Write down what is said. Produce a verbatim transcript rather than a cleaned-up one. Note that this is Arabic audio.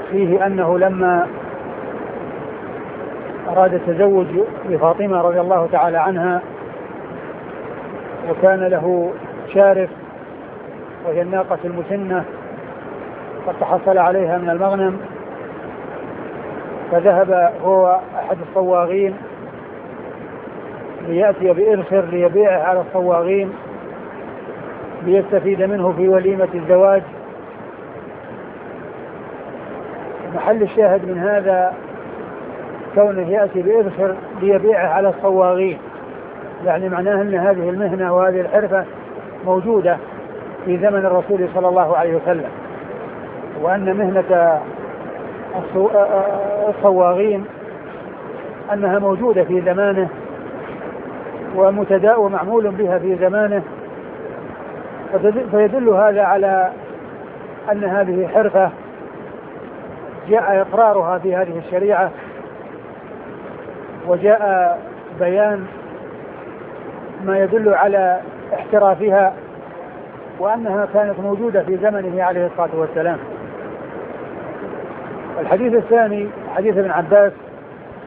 فيه أنه لما أراد التزوج بفاطمة رضي الله تعالى عنها وكان له شارف وهي الناقة المسنة قد تحصل عليها من المغنم، فذهب هو أحد الصواغين ليأتي بإرخر ليبيعه على الصواغين ليستفيد منه في وليمة الزواج. محل الشاهد من هذا كونه يأتي بإرخر ليبيعه على الصواغين، يعني معناه أن هذه المهنة وهذه الحرفة موجودة في زمن الرسول صلى الله عليه وسلم، وأن مهنة الصواغين أنها موجودة في زمانه ومتداء ومعمول بها في زمانه، فيدل هذا على أن هذه حرفة جاء إقرارها في هذه الشريعة، وجاء بيان ما يدل على احترافها وأنها كانت موجودة في زمنه عليه الصلاة والسلام. الحديث الثاني حديث ابن عباس